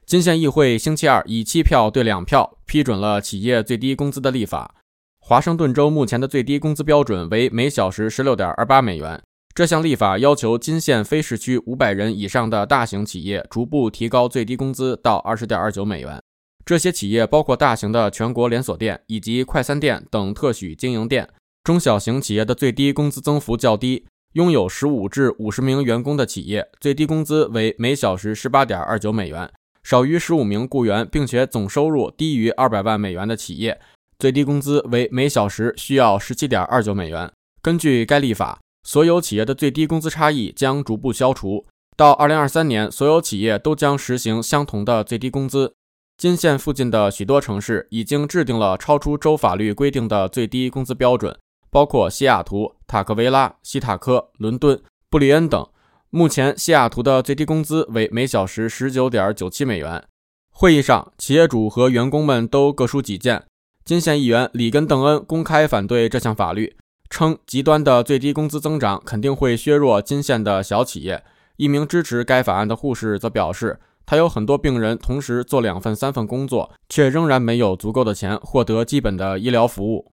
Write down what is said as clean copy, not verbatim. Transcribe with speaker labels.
Speaker 1: 金县议会星期二以7票对2票批准了企业最低工资的立法。华盛顿州目前的最低工资标准为每小时 16.28 美元。这项立法要求金县非市区500人以上的大型企业逐步提高最低工资到 20.29 美元。这些企业包括大型的全国连锁店以及快餐店等特许经营店。中小型企业的最低工资增幅较低，拥有15至50名员工的企业，最低工资为每小时 18.29 美元。少于15名雇员并且总收入低于200万美元的企业，最低工资为每小时需要 17.29 美元。根据该立法，所有企业的最低工资差异将逐步消除，到2023年，所有企业都将实行相同的最低工资。金县附近的许多城市已经制定了超出州法律规定的最低工资标准，包括西雅图、塔克维拉、西塔科、伦敦、布里恩等。目前西雅图的最低工资为每小时 19.97 美元。会议上，企业主和员工们都各抒己见。金县议员里根·邓恩公开反对这项法律，称极端的最低工资增长肯定会削弱金县的小企业。一名支持该法案的护士则表示，他有很多病人同时做2份3份工作，却仍然没有足够的钱获得基本的医疗服务。